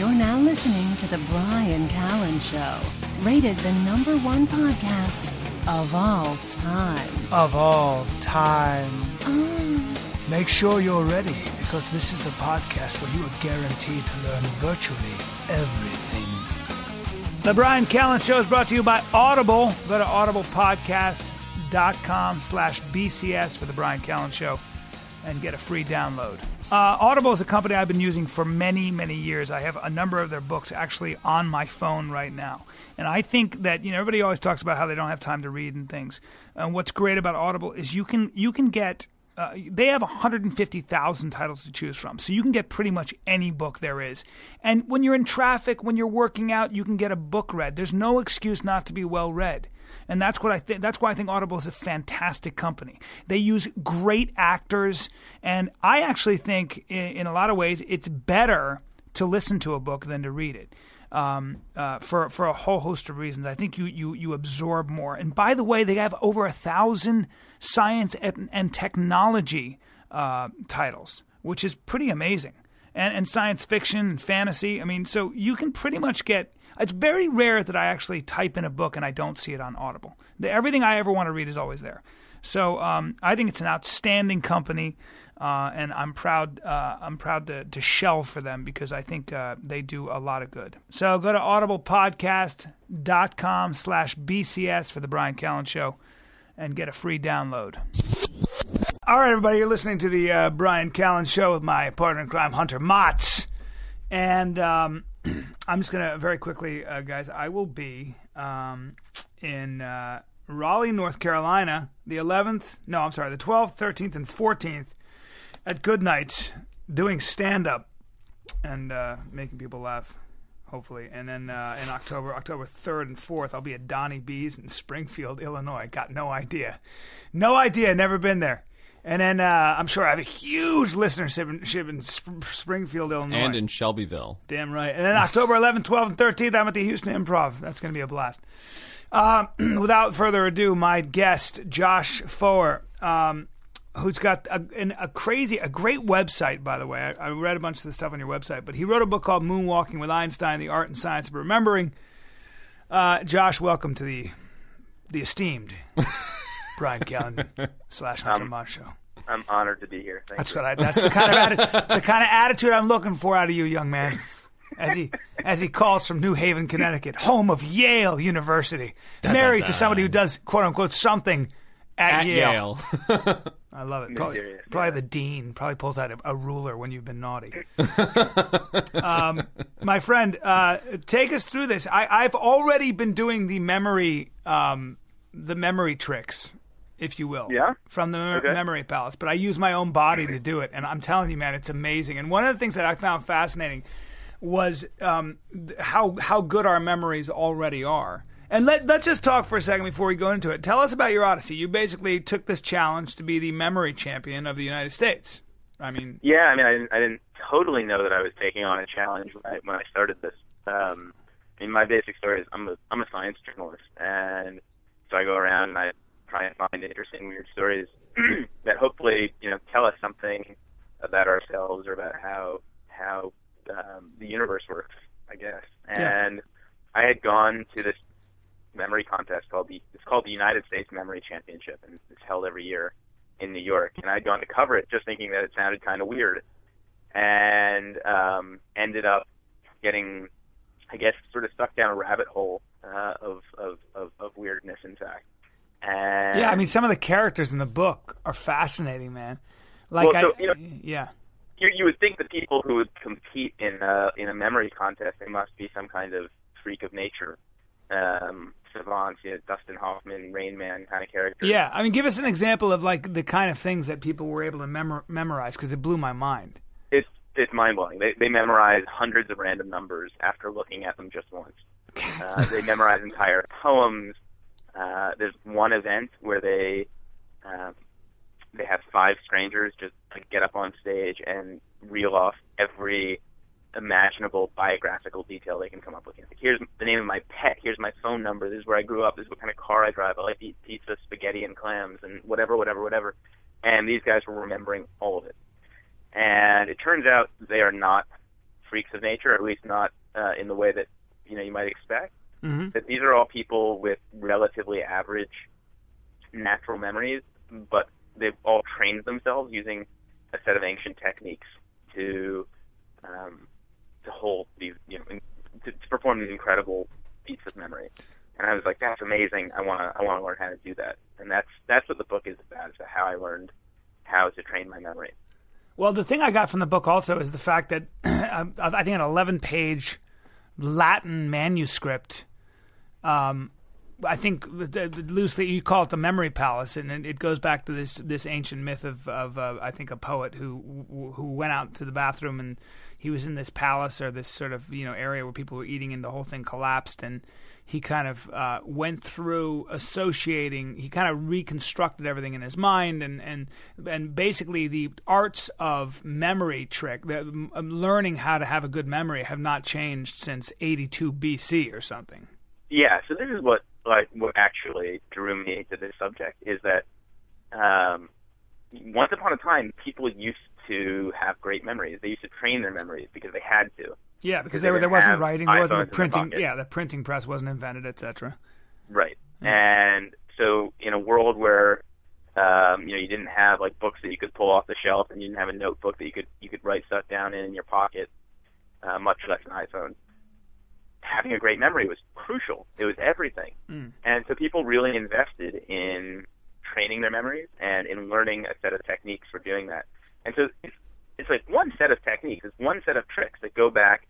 You're now listening to The Bryan Callen Show, rated the #1 podcast of all time. Of all time. Oh. Make sure you're ready, because this is the podcast where you are guaranteed to learn virtually everything. The Bryan Callen Show is brought to you by Audible. Go to audiblepodcast.com/BCS for The Bryan Callen Show and get a free download. Audible is a company I've been using for many, many years. I have a number of their books actually on my phone right now. And I think that, everybody always talks about how they don't have time to read and things. And what's great about Audible is you can get, they have 150,000 titles to choose from. So you can get pretty much any book there is. And when you're in traffic, when you're working out, you can get a book read. There's no excuse not to be well read. And that's what I think. That's why I think Audible is a fantastic company. They use great actors, and I actually think, in a lot of ways, it's better to listen to a book than to read it. For a whole host of reasons, I think you absorb more. And by the way, they have over 1,000 science and technology titles, which is pretty amazing, and science fiction and fantasy. I mean, so you can pretty much get. It's very rare that I actually type in a book and I don't see it on Audible. Everything I ever want to read is always there. So I think it's an outstanding company, and I'm proud to shell for them, because I think they do a lot of good. So go to audiblepodcast.com/BCS for The Bryan Callen Show and get a free download. All right, everybody, you're listening to the Bryan Callen Show with my partner in crime, Hunter Motz. And I'm just going to very quickly, guys, I will be in Raleigh, North Carolina, the 12th, 13th, and 14th at Good Nights, doing stand-up and making people laugh, hopefully. And then in October 3rd and 4th, I'll be at Donnie B's in Springfield, Illinois. Got no idea. Never been there. And then I'm sure I have a huge listenership in Springfield, Illinois. And in Shelbyville. Damn right. And then October 11th, 12th, and 13th, I'm at the Houston Improv. That's going to be a blast. Without further ado, my guest, Josh Foer, who's got a great website, by the way. I read a bunch of the stuff on your website, but he wrote a book called Moonwalking with Einstein, The Art and Science of Remembering. Josh, welcome to the esteemed Bryan Callen /Hunter Motz Show. I'm honored to be here. Thank you. That's the kind of attitude I'm looking for out of you, young man. As he calls from New Haven, Connecticut, home of Yale University, married to somebody who does quote unquote something at Yale. I love it. Probably the dean probably pulls out a ruler when you've been naughty. My friend, take us through this. I've already been doing the memory tricks, if you will, from the Memory Palace. But I use my own body to do it, and I'm telling you, man, it's amazing. And one of the things that I found fascinating was how good our memories already are. And let's just talk for a second before we go into it. Tell us about your odyssey. You basically took this challenge to be the memory champion of the United States. I didn't totally know that I was taking on a challenge when I started this. My basic story is I'm a science journalist, and so I go around and I try and find interesting, weird stories that hopefully, tell us something about ourselves or about how the universe works, I guess. And I had gone to this memory contest it's called the United States Memory Championship, and it's held every year in New York. And I'd gone to cover it just thinking that it sounded kind of weird, and ended up getting, I guess, sort of stuck down a rabbit hole of weirdness, in fact. And some of the characters in the book are fascinating, man. You would think the people who would compete in a memory contest, they must be some kind of freak of nature, savants, Dustin Hoffman, Rain Man kind of characters. Yeah, give us an example of like the kind of things that people were able to memorize, because it blew my mind. It's mind-blowing. They memorize hundreds of random numbers after looking at them just once. They memorize entire poems. There's one event where they have 5 strangers just get up on stage and reel off every imaginable biographical detail they can come up with. Like, here's the name of my pet. Here's my phone number. This is where I grew up. This is what kind of car I drive. I like to eat pizza, spaghetti, and clams, and whatever. And these guys were remembering all of it. And it turns out they are not freaks of nature, or at least not in the way that you might expect. Mm-hmm. That these are all people with relatively average natural memories, but they've all trained themselves using a set of ancient techniques to hold these, to perform these incredible feats of memory. And I was like, that's amazing. I want to learn how to do that. And that's what the book is about. It's how I learned how to train my memory. Well, the thing I got from the book also is the fact that I think an 11-page Latin manuscript. I think loosely you call it the Memory Palace, and it goes back to this ancient myth of I think a poet who went out to the bathroom, and he was in this palace or this sort of area where people were eating, and the whole thing collapsed, and he kind of went through associating. He kind of reconstructed everything in his mind, and basically the arts of memory learning how to have a good memory have not changed since 82 BC or something. Yeah, so this is what actually drew me to this subject is that once upon a time, people used to have great memories. They used to train their memories because they had to. Yeah, because there wasn't writing, there wasn't printing. Yeah, the printing press wasn't invented, etc. Right, and so in a world where you didn't have like books that you could pull off the shelf, and you didn't have a notebook that you could write stuff down in your pocket, much less an iPhone. Having a great memory was crucial. It was everything. And so people really invested in training their memories and in learning a set of techniques for doing that. And so it's like one set of techniques, it's one set of tricks that go back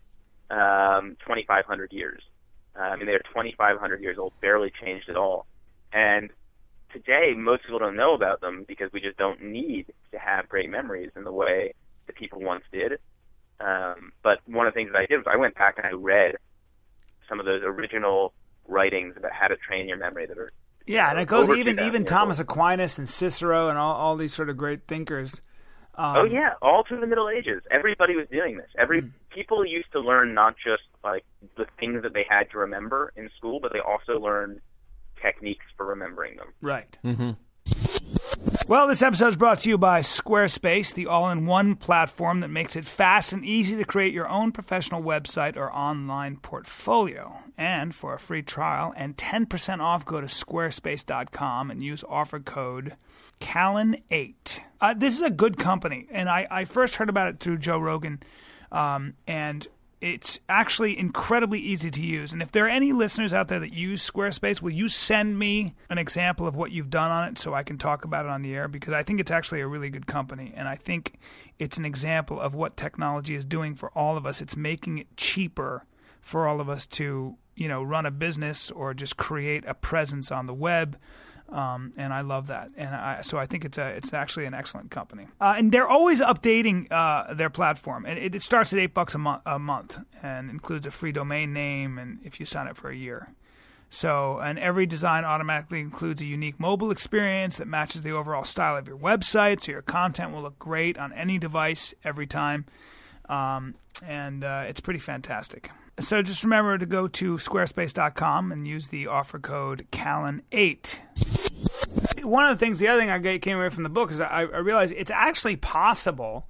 2,500 years. They're 2,500 years old, barely changed at all. And today, most people don't know about them because we just don't need to have great memories in the way that people once did. But one of the things that I did was I went back and I read some of those original writings about how to train your memory that are and it goes even Thomas Aquinas and Cicero and all these sort of great thinkers. All through the Middle Ages, everybody was doing this. People used to learn not just like the things that they had to remember in school, but they also learned techniques for remembering them. Right. Mm-hmm. Well, this episode is brought to you by Squarespace, the all-in-one platform that makes it fast and easy to create your own professional website or online portfolio. And for a free trial and 10% off, go to squarespace.com and use offer code CALLEN8. This is a good company, and I first heard about it through Joe Rogan, and it's actually incredibly easy to use. And if there are any listeners out there that use Squarespace, will you send me an example of what you've done on it so I can talk about it on the air? Because I think it's actually a really good company, and I think it's an example of what technology is doing for all of us. It's making it cheaper for all of us to, run a business or just create a presence on the web. And I love that, and so I think it's actually an excellent company. And they're always updating their platform, and it starts at $8 a month, and includes a free domain name, and if you sign up for a year. So, and every design automatically includes a unique mobile experience that matches the overall style of your website, so your content will look great on any device every time, and it's pretty fantastic. So just remember to go to squarespace.com and use the offer code CALLEN8. One of the things, the other thing I came away from the book is I realized it's actually possible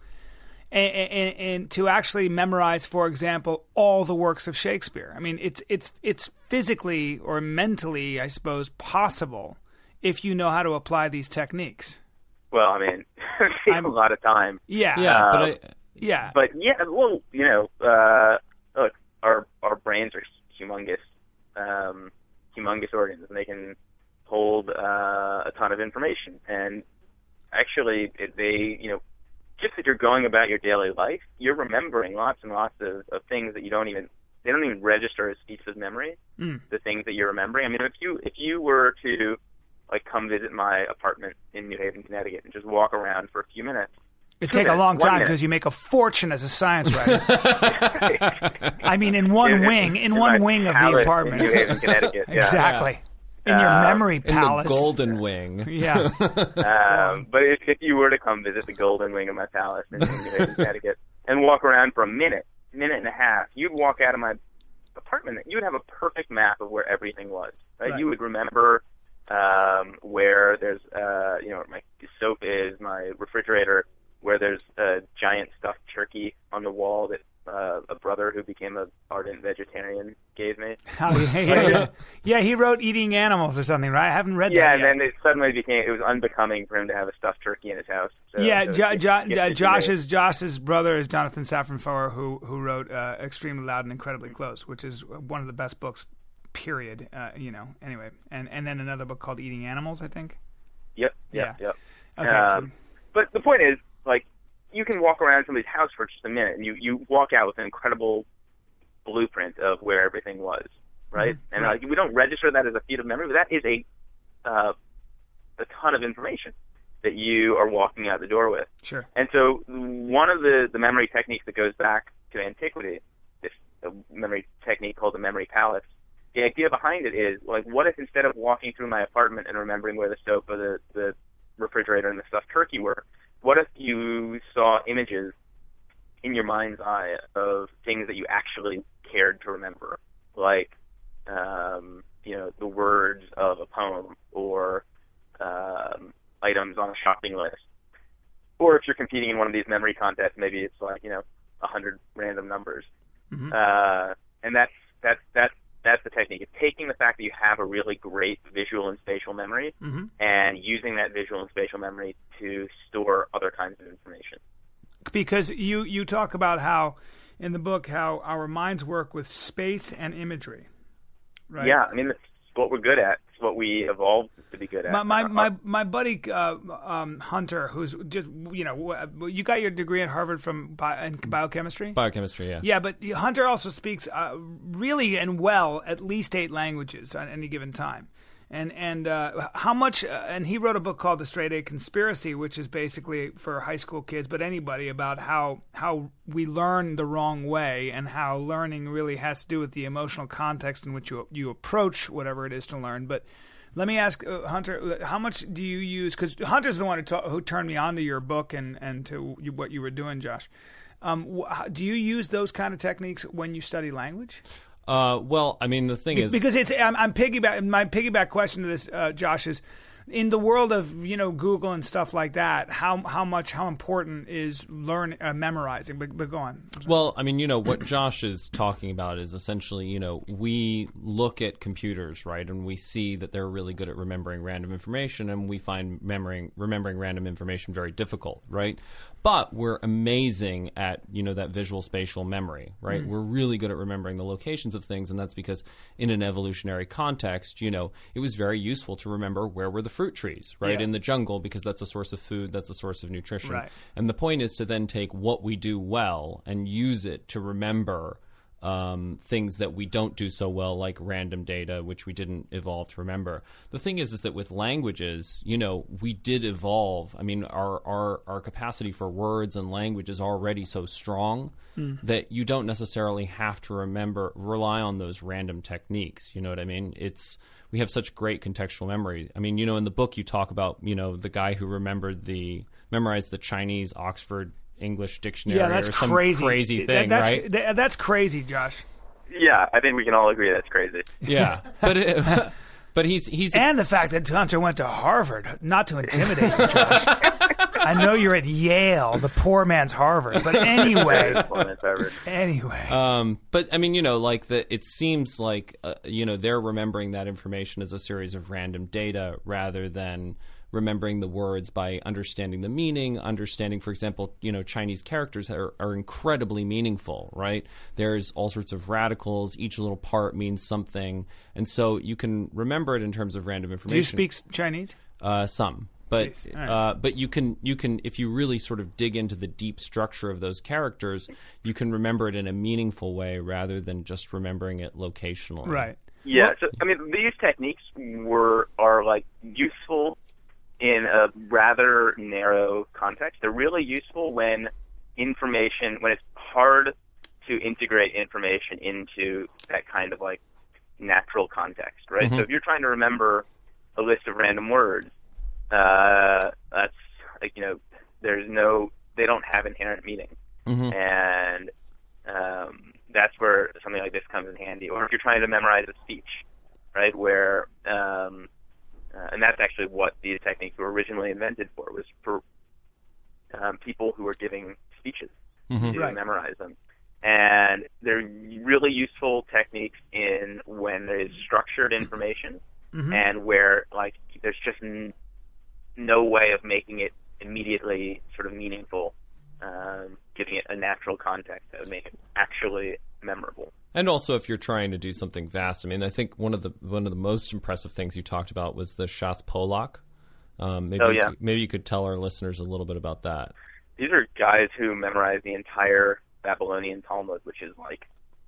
and to actually memorize, for example, all the works of Shakespeare. I mean, it's physically or mentally, I suppose, possible if you know how to apply these techniques. Well, I mean, it takes a lot of time. Yeah. Look, our brains are humongous organs, and they can hold a ton of information. And actually, just as you're going about your daily life, you're remembering lots and lots of things that they don't even register as feats of memory. The things that you're remembering. I mean, if you were to come visit my apartment in New Haven, Connecticut, and just walk around for a few minutes. It'd take a long time because you make a fortune as a science writer. I mean, in one wing of the apartment. In New Haven, Connecticut. Yeah. Exactly. In your memory palace. In the golden wing. Yeah. But if you were to come visit the golden wing of my palace in New Haven, Connecticut, and walk around for a minute and a half, you'd walk out of my apartment, you would have a perfect map of where everything was. Right? You would remember where there's, my soap is, my refrigerator, where there's a giant stuffed turkey on the wall that a Yeah, he wrote Eating Animals or something, right? I haven't read that Yeah, yet. and then it suddenly it was unbecoming for him to have a stuffed turkey in his house. So, Josh's brother is Jonathan Safran Foer, who wrote Extremely Loud and Incredibly Close, which is one of the best books, period. Anyway, and then another book called Eating Animals, I think. Yep. Okay. But the point is, like, you can walk around somebody's house for just a minute, and you walk out with an incredible blueprint of where everything was, right? Mm-hmm. And we don't register that as a feat of memory, but that is a ton of information that you are walking out the door with. Sure. And so one of the memory techniques that goes back to antiquity, this memory technique called the memory palace, the idea behind it is, like, what if instead of walking through my apartment and remembering where the stove or the refrigerator and the stuffed turkey were, what if you saw images in your mind's eye of things that you actually cared to remember, like the words of a poem or items on a shopping list, or if you're competing in one of these memory contests, maybe it's like 100 random numbers, and that's the technique. It's taking the fact that you have a really great visual and spatial memory and using that visual and spatial memory to store other kinds of information. Because you talk about how, in the book, how our minds work with space and imagery, right? Yeah, I mean, that's what we're good at. It's what we evolved to be good at. My buddy Hunter, who's just you got your degree at Harvard from in biochemistry. Biochemistry, yeah. Yeah, but Hunter also speaks really and well at least 8 languages at any given time. And how much? And he wrote a book called The Straight A Conspiracy, which is basically for high school kids, but anybody, about how we learn the wrong way and how learning really has to do with the emotional context in which you approach whatever it is to learn. But let me ask Hunter, how much do you use? Because Hunter's the one who turned me on to your book and to what you were doing, Josh. Do you use those kind of techniques when you study language? Well, I mean, the thing is, because I'm piggyback. My piggyback question to this, Josh, is in the world of Google and stuff like that. How important is memorizing? But go on. Well, I mean, what Josh is talking about is essentially, we look at computers, right, and we see that they're really good at remembering random information, and we find remembering random information very difficult, right? But we're amazing at, that visual spatial memory, right? We're really good at remembering the locations of things, and that's because in an evolutionary context, it was very useful to remember where were the fruit trees, right, in the jungle, because that's a source of food, that's a source of nutrition. Right. And the point is to then take what we do well and use it to remember things that we don't do so well, like random data, which we didn't evolve to remember. The thing is that with languages, we did evolve. I mean, our capacity for words and language is already so strong that you don't necessarily have to rely on those random techniques. You know what I mean? We have such great contextual memory. I mean, in the book you talk about, the guy who memorized the Chinese Oxford English dictionary. Yeah, that's or some crazy thing, right? That's crazy, Josh. Yeah, I think we can all agree that's crazy. Yeah, but he's and the fact that Hunter went to Harvard, not to intimidate you, Josh. I know you're at Yale, the poor man's Harvard, but anyway. But I mean, it seems like they're remembering that information as a series of random data rather than remembering the words by understanding the meaning, understanding, for example, Chinese characters are incredibly meaningful, right? There's all sorts of radicals. Each little part means something. And so you can remember it in terms of random information. Do you speak Chinese? Some. But right. But you can if you really sort of dig into the deep structure of those characters, you can remember it in a meaningful way rather than just remembering it locationally. Right. Yeah. So I mean, these techniques are like useful in a rather narrow context. They're really useful when it's hard to integrate information into that kind of like natural context, right? Mm-hmm. So if you're trying to remember a list of random words, that's like, they don't have inherent meaning. Mm-hmm. And that's where something like this comes in handy. Or if you're trying to memorize a speech, right, where and that's actually what these techniques were originally invented for, was for people who were giving speeches to memorize them. and they're really useful techniques in when there's structured information and where like there's just no way of making it immediately sort of meaningful, giving it a natural context that would make it actually memorable. And also, if you're trying to do something vast, I mean, I think one of the most impressive things you talked about was the Shas Polak. Maybe you could tell our listeners a little bit about that. These are guys who memorized the entire Babylonian Talmud, which is like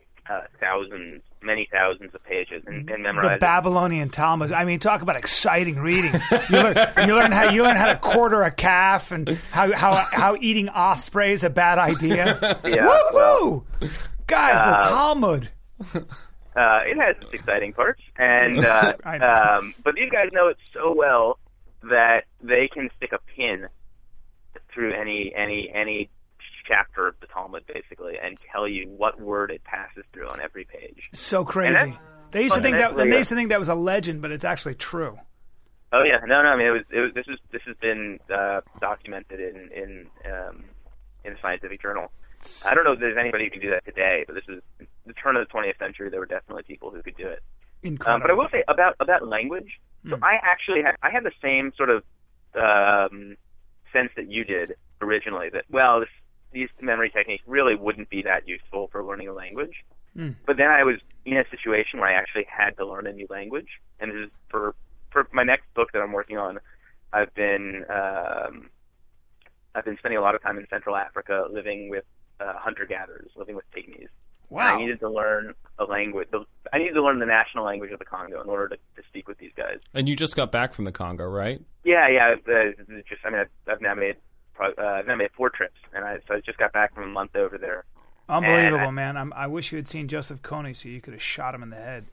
many thousands of pages, and memorized the Babylonian Talmud. I mean, talk about exciting reading. You learn how to quarter a calf, and how eating osprey is a bad idea. Yeah, woo-hoo! Guys, the Talmud. It has its exciting parts, and but these guys know it so well that they can stick a pin through any chapter of the Talmud, basically, and tell you what word it passes through on every page. So crazy. They used to think that was a legend, but it's actually true. Oh yeah, no. I mean, this has been documented in a scientific journal. I don't know if there's anybody who can do that today, but this is the turn of the 20th century. There were definitely people who could do it. Incredible. But I will say about language. So I actually had the same sort of sense that you did originally. That these memory techniques really wouldn't be that useful for learning a language. But then I was in a situation where I actually had to learn a new language, and this is for my next book that I'm working on. I've been spending a lot of time in Central Africa, living with hunter-gatherers, living with pygmies. Wow! And I needed to learn a language. I needed to learn the national language of the Congo in order to speak with these guys. And you just got back from the Congo, right? Yeah. I've now made 4 trips, and I just got back from a month over there. Unbelievable, man! I wish you had seen Joseph Kony, so you could have shot him in the head.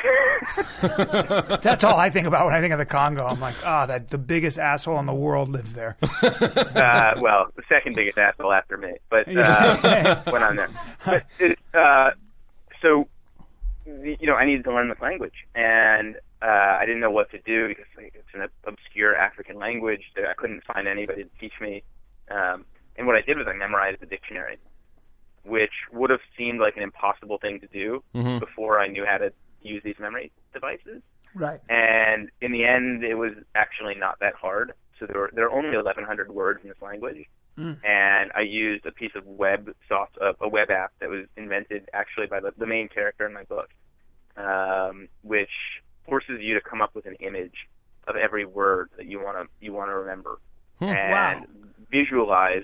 That's all I think about when I think of the Congo. I'm like, the biggest asshole in the world lives there. Well, the second biggest asshole after me, but when I'm there. But so, I needed to learn this language, and I didn't know what to do because it's an obscure African language. So I couldn't find anybody to teach me. And what I did was I memorized the dictionary, which would have seemed like an impossible thing to do before I knew how to use these memory devices. Right. And in the end, it was actually not that hard. So there are only 1,100 words in this language. And I used a piece of a web app that was invented actually by the main character in my book, which forces you to come up with an image of every word that you want to remember and visualize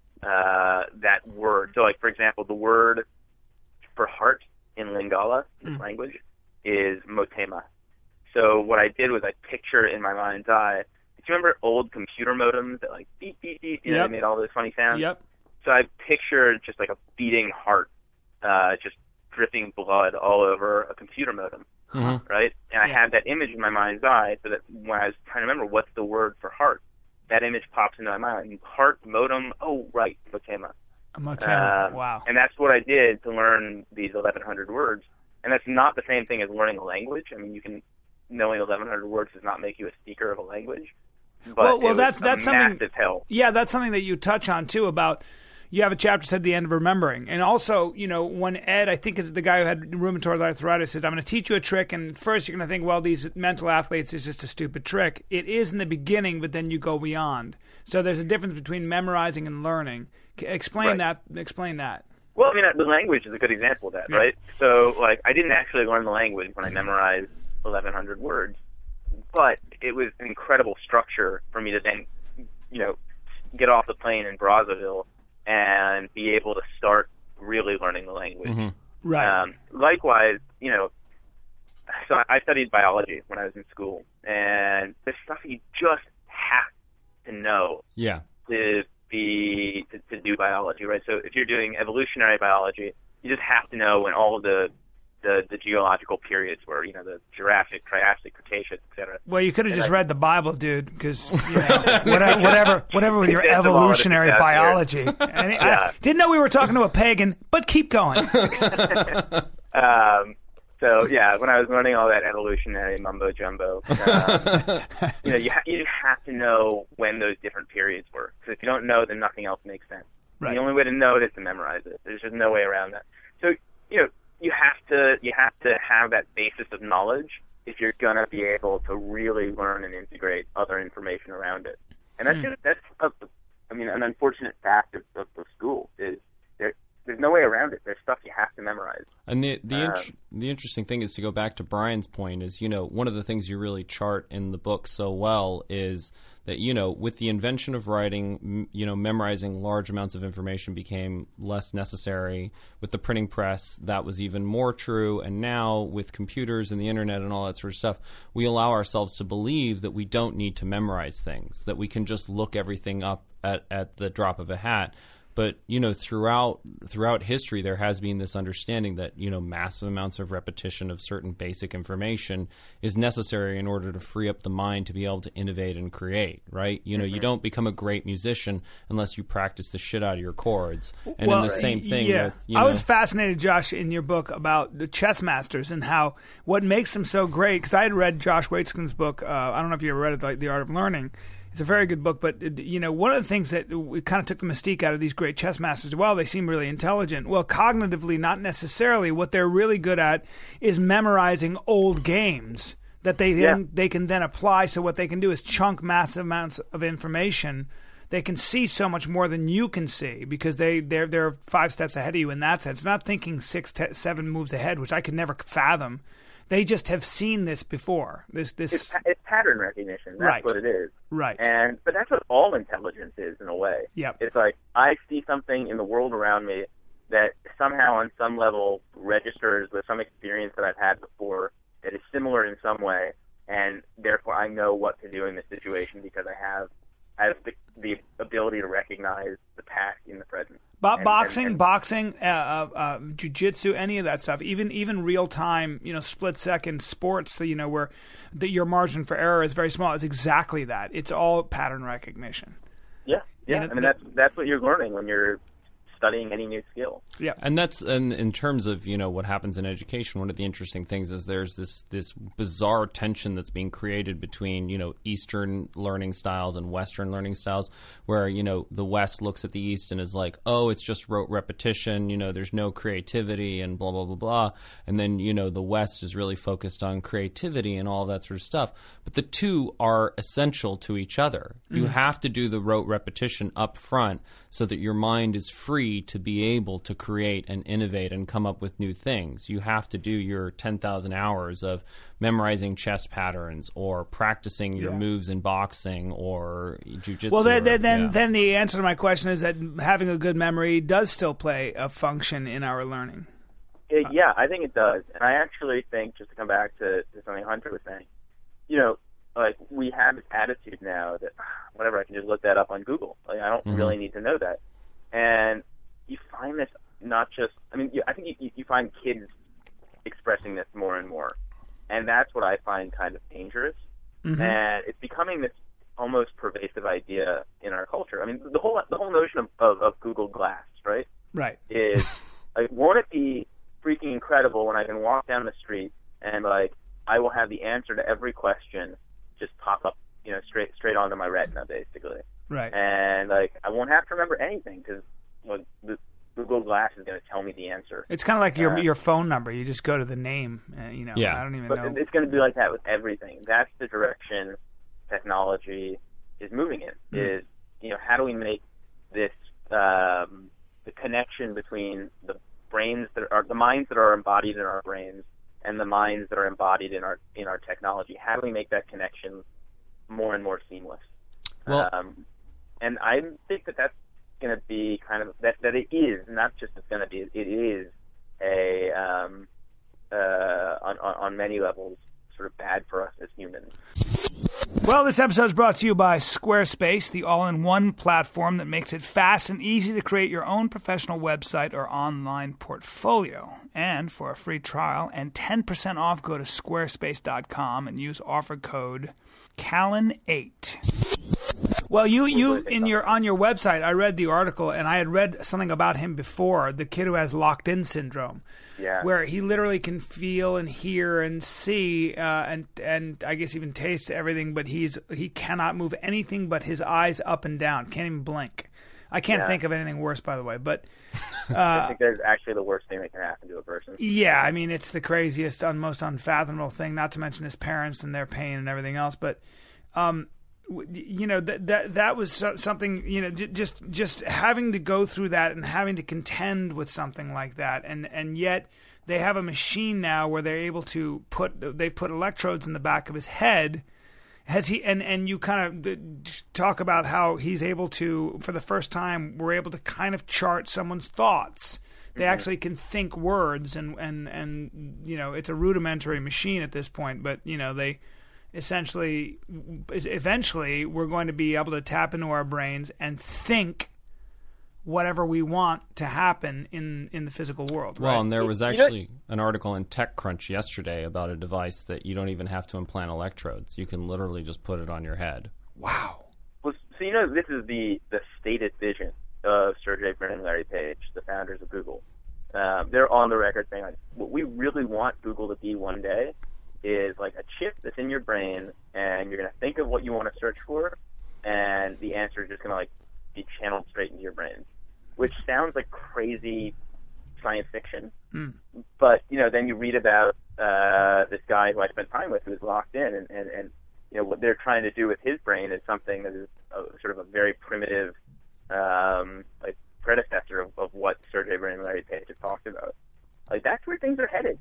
that word. So, like, for example, the word for heart in Lingala, this language, is motema. So what I did was I pictured in my mind's eye. Do you remember old computer modems that like beep beep beep? You know, they made all those funny sounds. Yep. So I pictured just like a beating heart, just dripping blood all over a computer modem, right? And I had that image in my mind's eye, so that when I was trying to remember what's the word for heart, that image pops into my mind. Heart modem. Oh, right, motema. Wow. And that's what I did to learn these 1,100 words. And that's not the same thing as learning a language. I mean, knowing 1,100 words does not make you a speaker of a language. But that's something. Help. Yeah, that's something that you touch on too. About you have a chapter said the end of remembering, and also when Ed, I think is the guy who had rheumatoid arthritis, said I'm going to teach you a trick, and first you're going to think, well, these mental athletes is just a stupid trick. It is in the beginning, but then you go beyond. So there's a difference between memorizing and learning. Explain that. Well, I mean, the language is a good example of that, right? So, like, I didn't actually learn the language when I memorized 1,100 words, but it was an incredible structure for me to then, get off the plane in Brazzaville and be able to start really learning the language. Right. Likewise, so I studied biology when I was in school, and this stuff you just have to know. Yeah. To do biology, right? So if you're doing evolutionary biology, you just have to know when all of the geological periods were, the Jurassic, Triassic, Cretaceous, etc. Well, you could have just read the Bible, dude, because whatever with your evolutionary biology. And I didn't know we were talking to a pagan, but keep going. So when I was learning all that evolutionary mumbo jumbo, you have to know when those different periods were. Because if you don't know, then nothing else makes sense. Right. The only way to know it is to memorize it. There's just no way around that. So, you have to have that basis of knowledge if you're going to be able to really learn and integrate other information around it. And that's an unfortunate fact of school is there's no way around it. There's stuff you have to memorize. And the interesting thing is, to go back to Brian's point, is, one of the things you really chart in the book so well is that, with the invention of writing, memorizing large amounts of information became less necessary. With the printing press, that was even more true. And now with computers and the internet and all that sort of stuff, we allow ourselves to believe that we don't need to memorize things, that we can just look everything up at the drop of a hat. But, throughout history, there has been this understanding that, massive amounts of repetition of certain basic information is necessary in order to free up the mind to be able to innovate and create, right? You don't become a great musician unless you practice the shit out of your chords. And in the same thing with, I was fascinated, Josh, in your book about the chess masters and what makes them so great, because I had read Josh Waitzkin's book, I don't know if you ever read it, like The Art of Learning. It's a very good book, but, one of the things that we kind of took the mystique out of these great chess masters, well, they seem really intelligent. Well, cognitively, not necessarily. What they're really good at is memorizing old games that they can then apply. So what they can do is chunk massive amounts of information. They can see so much more than you can see because they're 5 steps ahead of you in that sense. Not thinking 6, 7 moves ahead, which I could never fathom. They just have seen this before. It's pattern recognition. That's what it is. Right. But that's what all intelligence is in a way. Yep. It's like I see something in the world around me that somehow on some level registers with some experience that I've had before that is similar in some way, and therefore I know what to do in this situation because I have the ability to recognize the past in the present. Boxing, jiu-jitsu, any of that stuff, even real-time, split-second sports, where your margin for error is very small. It's exactly that. It's all pattern recognition. Yeah. That's what you're learning when you're studying any new skill. Yeah. And in terms of, what happens in education, one of the interesting things is there's this bizarre tension that's being created between, Eastern learning styles and Western learning styles, where, the West looks at the East and is like, oh, it's just rote repetition, there's no creativity and blah, blah, blah, blah. And then, the West is really focused on creativity and all that sort of stuff. But the two are essential to each other. Mm-hmm. You have to do the rote repetition up front so that your mind is free to be able to create and innovate and come up with new things. You have to do your 10,000 hours of memorizing chess patterns or practicing your moves in boxing or jiu-jitsu. Well, then the answer to my question is that having a good memory does still play a function in our learning. Yeah, I think it does. And I actually think, just to come back to something Hunter was saying, like we have this attitude now that whatever, I can just look that up on Google. Like I don't really need to know that. And you find this not just, I think you find kids expressing this more and more. And that's what I find kind of dangerous. Mm-hmm. And it's becoming this almost pervasive idea in our culture. The whole notion of Google Glass, right? Right. Is, like, won't it be freaking incredible when I can walk down the street and, like, I will have the answer to every question just pop up, straight onto my retina, basically. Right. And, like, I won't have to remember anything because the Google Glass is going to tell me the answer. It's kind of like your phone number. You just go to the name. I don't even know. But it's going to be like that with everything. That's the direction technology is moving in. Is how do we make this the connection between the brains the minds that are embodied in our brains and the minds that are embodied in our technology? How do we make that connection more and more seamless? Well, and I think that's going to be kind of that it is not just it's going to be, it is a on many levels sort of bad for us as humans. Well, this episode is brought to you by Squarespace, the all-in-one platform that makes it fast and easy to create your own professional website or online portfolio. And for a free trial and 10% off, go to squarespace.com and use offer code Callan8. Well, you on your website, I read the article, and I had read something about him before, the kid who has locked-in syndrome. Yeah. Where he literally can feel and hear and see and I guess even taste everything, but he cannot move anything but his eyes up and down, can't even blink. I can't think of anything worse, by the way. But I think that's actually the worst thing that can happen to a person. Yeah, I mean, it's the craziest, most unfathomable thing. Not to mention his parents and their pain and everything else. But that was something. Just having to go through that and having to contend with something like that, and yet they have a machine now where they're able to they've put electrodes in the back of his head. Has he and you kind of talk about how he's able to, for the first time, we're able to kind of chart someone's thoughts. They actually can think words, and it's a rudimentary machine at this point, but they eventually we're going to be able to tap into our brains and think whatever we want to happen in the physical world. Well, right? And there was actually an article in TechCrunch yesterday about a device that you don't even have to implant electrodes. You can literally just put it on your head. Wow. Well, so this is the stated vision of Sergey Brin and Larry Page, the founders of Google. They're on the record saying, like, what we really want Google to be one day is like a chip that's in your brain, and you're going to think of what you want to search for, and the answer is just going to like be channeled straight into your brain. Which sounds like crazy science fiction, but then you read about this guy who I spent time with, who's locked in, and what they're trying to do with his brain is something that is sort of a very primitive, like predecessor of what Sergey Brin and Larry Page have talked about. Like that's where things are headed,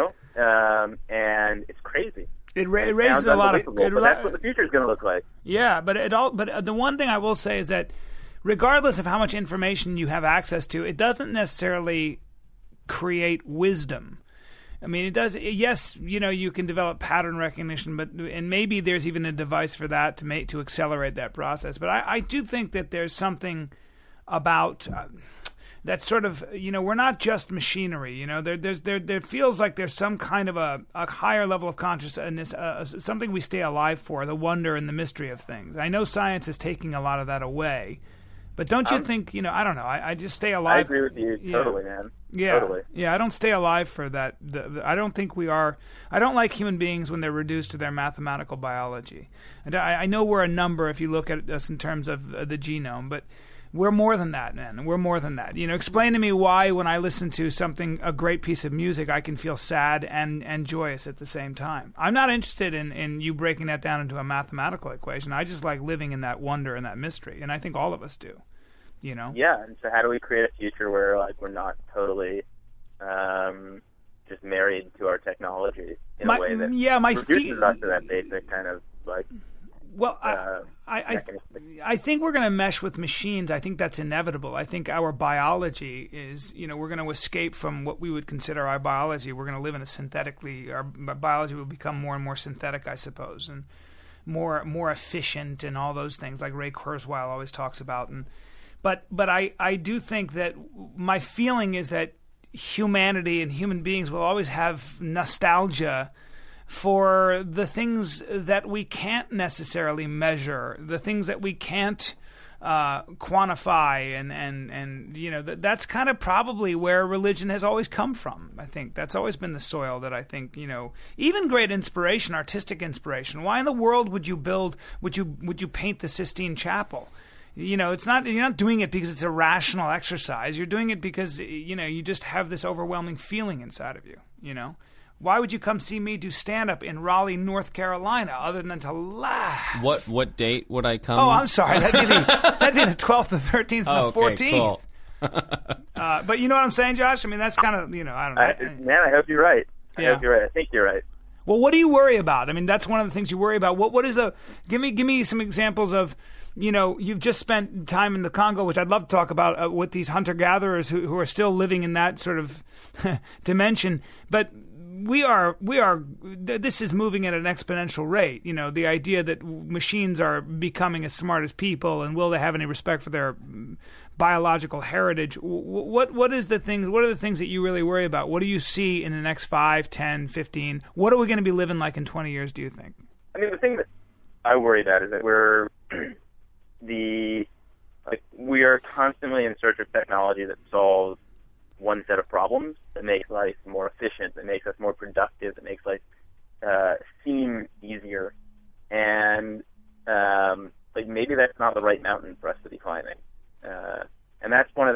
and it's crazy. It raises a lot of. But that's what the future is going to look like. Yeah, but the one thing I will say is that, regardless of how much information you have access to, it doesn't necessarily create wisdom. I mean, it does. Yes, you can develop pattern recognition, and maybe there's even a device for that to accelerate that process. But I do think that there's something about that sort of, we're not just machinery. There feels like there's some kind of a higher level of consciousness, something we stay alive for, the wonder and the mystery of things. I know science is taking a lot of that away. But don't you think, I don't know, I just stay alive. I agree with you totally, man. Yeah. Totally. Yeah, I don't stay alive for that. I don't think we are. I don't like human beings when they're reduced to their mathematical biology. And I know we're a number if you look at us in terms of the genome, but we're more than that, man. We're more than that. Explain to me why when I listen to a great piece of music, I can feel sad and joyous at the same time. I'm not interested in you breaking that down into a mathematical equation. I just like living in that wonder and that mystery, and I think all of us do. Yeah, and so how do we create a future where we're not totally just married to our technology in a way that reduces us to that basic kind of like. Well, I think we're going to mesh with machines. I think that's inevitable. I think our biology is, we're going to escape from what we would consider our biology. We're going to live in our biology will become more and more synthetic, I suppose, and more efficient and all those things like Ray Kurzweil always talks about. But I do think that my feeling is that humanity and human beings will always have nostalgia for the things that we can't necessarily measure, the things that we can't quantify, and that's kind of probably where religion has always come from. I think that's always been the soil that I think, even great inspiration, artistic inspiration. Why in the world would you paint the Sistine Chapel? It's not, you're not doing it because it's a rational exercise. You're doing it because, you just have this overwhelming feeling inside of you, Why would you come see me do stand-up in Raleigh, North Carolina, other than to laugh? What date would I come? Oh, I'm sorry. That'd be the 12th, the 13th, and the 14th. Cool. But you know what I'm saying, Josh? I mean, that's kind of, I don't know. Man, I hope you're right. I Yeah. hope you're right. I think you're right. Well, what do you worry about? I mean, that's one of the things you worry about. What is give me some examples of, you've just spent time in the Congo, which I'd love to talk about with these hunter-gatherers who are still living in that sort of dimension. But this is moving at an exponential rate. The idea that machines are becoming as smart as people, and will they have any respect for their biological heritage? What are the things that you really worry about? What do you see in the next 5, 10, 15? What are we going to be living like in 20 years, do you think? I mean, the thing that I worry about is that we are constantly in search of technology that solves one set of problems, that makes life more efficient, that makes us more productive, that makes life seem easier. And maybe that's not the right mountain for us to be climbing.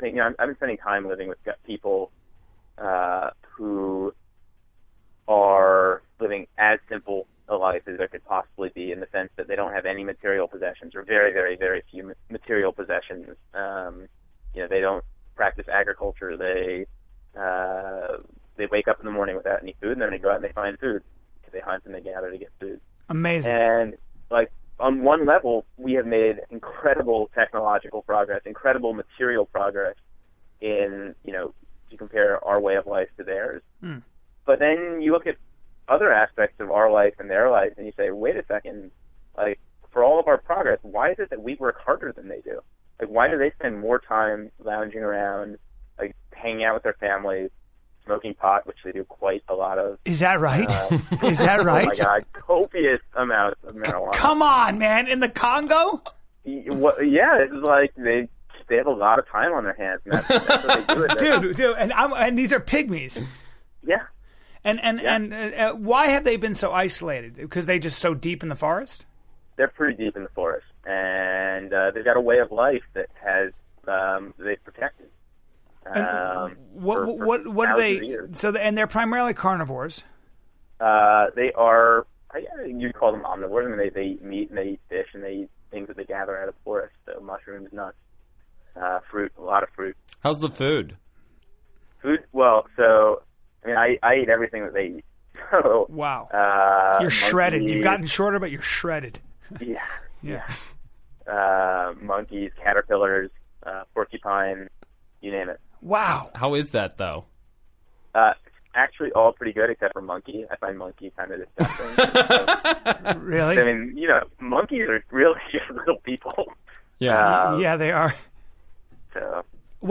think, I've been spending time living with people who are living as simple a life as there could possibly be, in the sense that they don't have any material possessions, or very, very, very few material possessions. They don't practice agriculture. They wake up in the morning without any food, and then they go out and they find food. They hunt and they gather to get food. Amazing. And on one level, we have made incredible technological progress, incredible material progress in, to compare our way of life to theirs. Mm. But then you look at other aspects of our life and their life, and you say, wait a second, for all of our progress, why is it that we work harder than they do? Why do they spend more time lounging around, hanging out with their families, smoking pot, which they do quite a lot of? Is that right? Is that right? Oh my God, copious amounts of marijuana. Come on, man! In the Congo? Yeah, it's they have a lot of time on their hands, and that's what they do. Dude, and these are pygmies. Yeah. And why have they been so isolated? Because they just so deep in the forest? They're pretty deep in the forest, and they've got a way of life that has they've protected. What do they? So and they're primarily carnivores. They are. You'd call them omnivores. I mean, they eat meat and they eat fish and they eat things that they gather out of the forest. So mushrooms, nuts, fruit, a lot of fruit. How's the food? Well, so I mean, I eat everything that they eat. So, wow. You're shredded. You've gotten shorter, but you're shredded. Yeah. Monkeys, caterpillars, porcupine, you name it. Wow. How is that, though? Actually, all pretty good except for monkey. I find monkey kind of disgusting. Really? I mean, monkeys are really just little people. Yeah. Yeah, they are. So.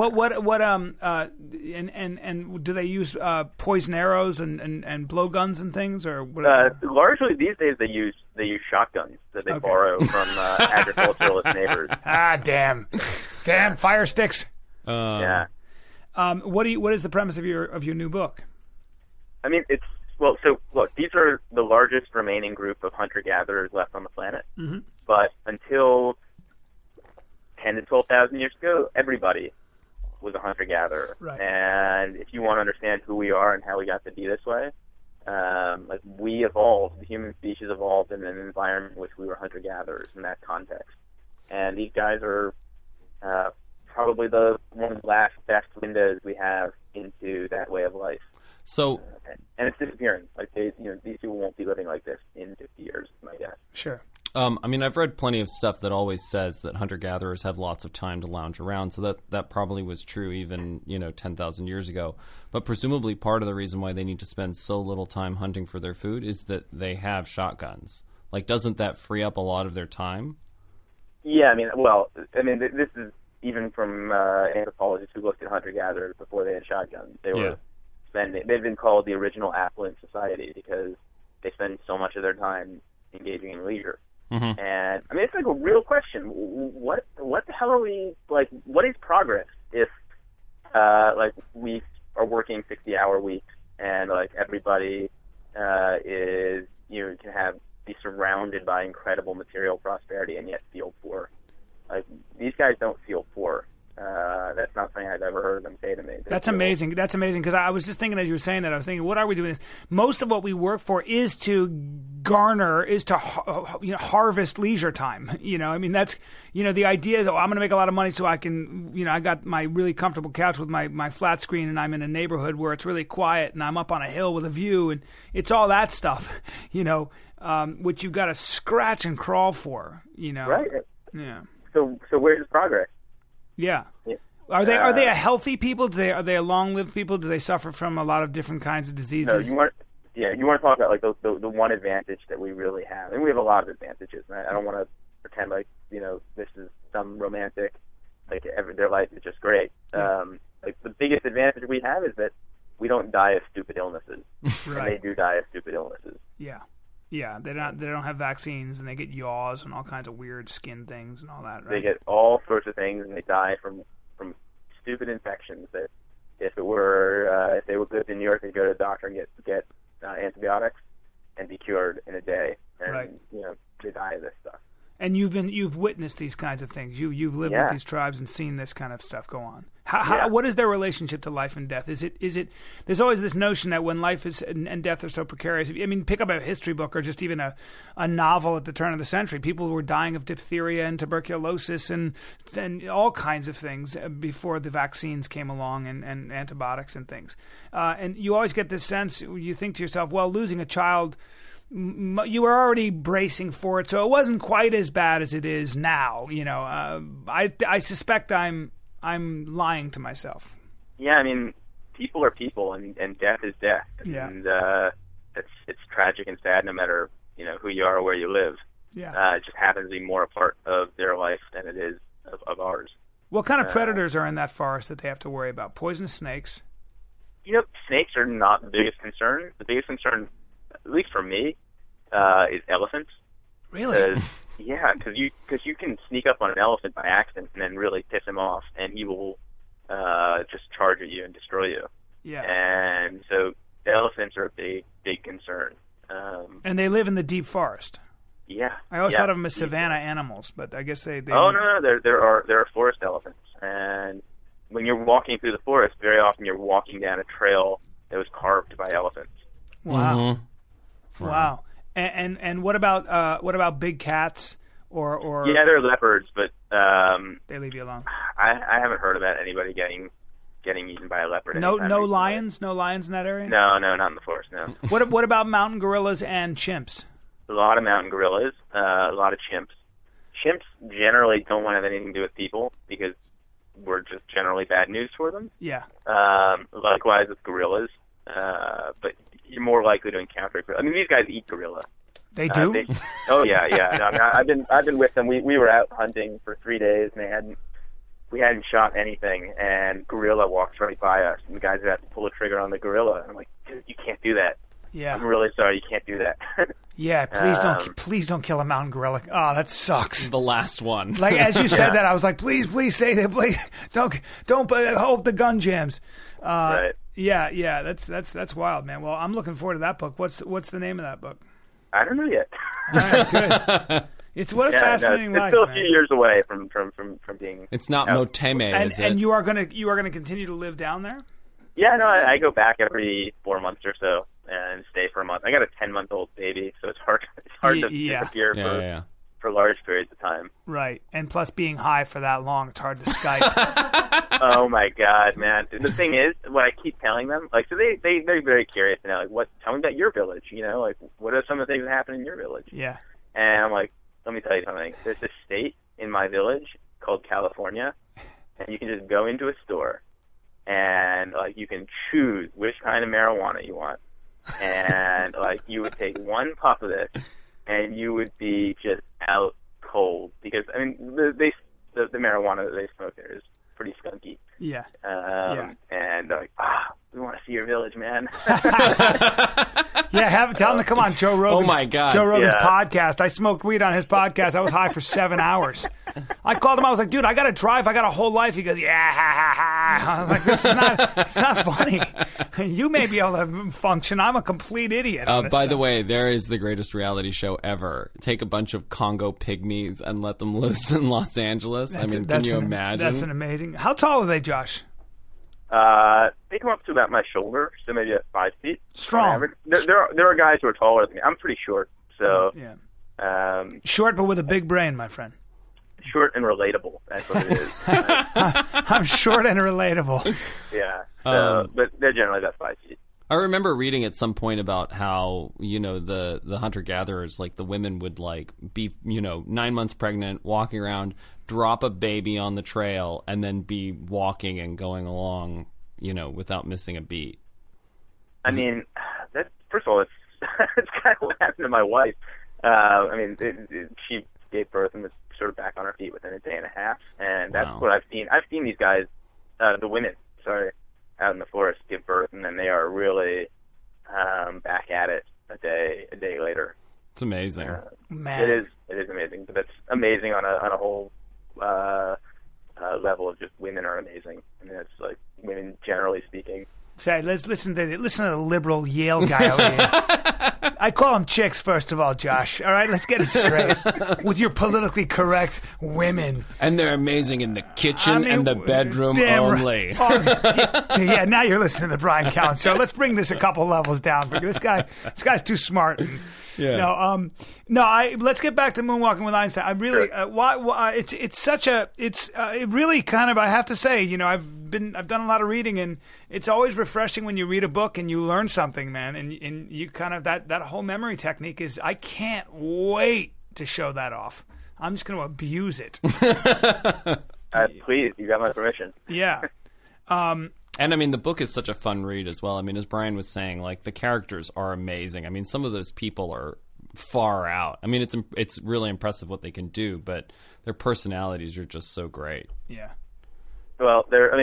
And do they use poison arrows and blowguns and things, or what? Largely these days they use shotguns that they borrow from agriculturalist neighbors. Damn fire sticks. Yeah. What is the premise of your new book? I mean, so look, these are the largest remaining group of hunter-gatherers left on the planet. Mm-hmm. But until 10 to 12,000 years ago, everybody was a hunter-gatherer. Right. And if you want to understand who we are and how we got to be this way, we evolved, the human species evolved in an environment in which we were hunter-gatherers in that context. And these guys are probably one of the last best windows we have into that way of life. So, and it's disappearing. These people won't be living like this in 50 years, my guess. Sure. I mean, I've read plenty of stuff that always says that hunter-gatherers have lots of time to lounge around, so that probably was true even, 10,000 years ago. But presumably part of the reason why they need to spend so little time hunting for their food is that they have shotguns. Doesn't that free up a lot of their time? Yeah, this is even from anthropologists who looked at hunter-gatherers before they had shotguns. They've been called the original affluent society because they spend so much of their time engaging in leisure. Mm-hmm. And I mean, it's a real question. What the hell are we what is progress if we are working 60-hour weeks and everybody is can be surrounded by incredible material prosperity and yet feel poor? These guys don't feel poor. That's not something I've ever heard them say to me. That's amazing. That's amazing, because I was just thinking as you were saying that, I was thinking, what are we doing this? Most of what we work for is to harvest leisure time. That's, the idea is, I'm going to make a lot of money so I can, I got my really comfortable couch with my flat screen and I'm in a neighborhood where it's really quiet and I'm up on a hill with a view, and it's all that stuff, which you've got to scratch and crawl for, Right. Yeah. So where's the progress? Yeah. Are they a healthy people? Are they a long-lived people? Do they suffer from a lot of different kinds of diseases? No, you want to talk about the one advantage that we really have, and we have a lot of advantages. And I don't want to pretend this is some romantic, their life is just great. Yeah. The biggest advantage we have is that we don't die of stupid illnesses, right. And they do die of stupid illnesses. Yeah. Yeah, they don't have vaccines, and they get yaws and all kinds of weird skin things and all that, right? They get all sorts of things, and they die from stupid infections that if they lived in New York, they'd go to the doctor and get antibiotics and be cured in a day. And, right. They die of this stuff. And you've witnessed these kinds of things. You've lived with these tribes and seen this kind of stuff go on. What is their relationship to life and death? Is it? There's always this notion that when life is and death are so precarious. I mean, pick up a history book or just even a novel at the turn of the century. People were dying of diphtheria and tuberculosis and all kinds of things before the vaccines came along and antibiotics and things. And you always get this sense. You think to yourself, well, losing a child, you were already bracing for it, so it wasn't quite as bad as it is now. I suspect I'm lying to myself. Yeah, I mean, people are people, and death is death. Yeah. And it's tragic and sad no matter who you are or where you live. Yeah. It just happens to be more a part of their life than it is of ours. What kind of predators are in that forest that they have to worry about? Poisonous snakes? Snakes are not the biggest concern. The biggest concern, at least for me, is elephants. Really? Because you can sneak up on an elephant by accident and then really piss him off, and he will just charge at you and destroy you. Yeah. And so elephants are a big concern. And they live in the deep forest. Yeah. I always thought of them as savanna animals, but I guess they. Oh no! There are forest elephants, and when you're walking through the forest, very often you're walking down a trail that was carved by elephants. Wow. Mm-hmm. Wow. And what about big cats or? Yeah, they're leopards, but they leave you alone. I haven't heard about anybody getting eaten by a leopard. No lions in that area. No, not in the forest. No. What about mountain gorillas and chimps? A lot of mountain gorillas, a lot of chimps. Chimps generally don't want to have anything to do with people because we're just generally bad news for them. Yeah. Likewise with gorillas, but you're more likely to encounter gorilla. I mean, these guys eat gorilla. They do? Oh yeah. No, I mean, I've been with them. We were out hunting for 3 days, and we hadn't shot anything, and gorilla walks right by us, and the guys had to pull the trigger on the gorilla. And I'm like, dude, you can't do that. Yeah. I'm really sorry, you can't do that. Yeah, please don't kill a mountain gorilla. Oh, that sucks. The last one. Like as you said that, I was like, please say that. Please don't hope the gun jams. Right. Yeah. That's wild, man. Well, I'm looking forward to that book. What's the name of that book? I don't know yet. All right, good. It's what a fascinating life. It's still a man. few years away from being. It's not Moteme, is it? And you are gonna continue to live down there? Yeah, no, I go back every 4 months or so and stay for a month. I got a 10-month-old baby, so it's hard to disappear for large periods of time. Right, and plus being high for that long, it's hard to Skype. Oh my God, man! The thing is, what I keep telling them, like, so they're very curious to know, like, tell me about your village. Like, what are some of the things that happen in your village? Yeah. And I'm like, let me tell you something. There's this state in my village called California, and you can just go into a store. And, like, you can choose which kind of marijuana you want. And, like, you would take one puff of this, and you would be just out cold. Because, I mean, the marijuana that they smoke there is pretty skunky. Yeah. And, like, we want to see your village, man. Yeah, tell them to come on Joe Rogan's, oh my God. Joe Rogan's podcast. I smoked weed on his podcast. I was high for 7 hours. I called him. I was like, dude, I got to drive. I got a whole life. He goes, yeah, ha, ha, ha. I was like, it's not funny. You may be able to function. I'm a complete idiot. By the way, there is the greatest reality show ever. Take a bunch of Congo pygmies and let them loose in Los Angeles. Can you imagine? That's an amazing. How tall are they, Josh? They come up to about my shoulder, so maybe at 5 feet. Strong. There are guys who are taller than me. I'm pretty short, so yeah. Short, but with a big brain, my friend. Short and relatable. That's what it is. I'm short and relatable. Yeah. So, but they're generally about 5 feet. I remember reading at some point about how, the hunter-gatherers, like the women would like be, 9 months pregnant, walking around, drop a baby on the trail, and then be walking and going along, without missing a beat. I mean, first of all, it's kind of what happened to my wife. She gave birth and was sort of back on her feet within a day and a half, and that's what I've seen. I've seen these guys, the women, out in the forest give birth, and then they are really back at it a day later. It's amazing. Man, it is amazing, but that's amazing on a whole level of just women are amazing. I mean, it's like women generally speaking. Say, let's listen to the liberal Yale guy over here. I call them chicks, first of all, Josh. All right, let's get it straight. With your politically correct women. And they're amazing in the kitchen and the bedroom only. Yeah, now you're listening to the Bryan Callen Show. Let's bring this a couple levels down. This guy's too smart. Yeah. Let's get back to Moonwalking with Einstein. I really, it really kind of, I have to say, I've done a lot of reading, and it's always refreshing when you read a book and you learn something, man. And you kind of, that whole memory technique I can't wait to show that off. I'm just going to abuse it. Please, you got my permission. Yeah. And I mean, the book is such a fun read as well. I mean, as Brian was saying, like, the characters are amazing. I mean, some of those people are far out. I mean, it's really impressive what they can do, but their personalities are just so great. Yeah. Well,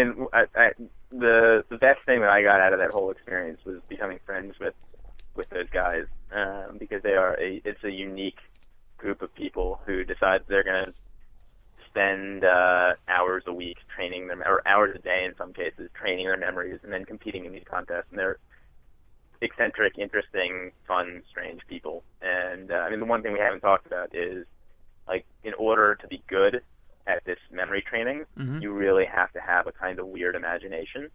the best thing that I got out of that whole experience was becoming friends with those guys, because it's a unique group of people who decide they're going to spend hours a week training them, or hours a day in some cases, training their memories and then competing in these contests. And they're eccentric, interesting, fun, strange people. And the one thing we haven't talked about is, like, in order to be good at this memory training, you really have to have a kind of weird imagination.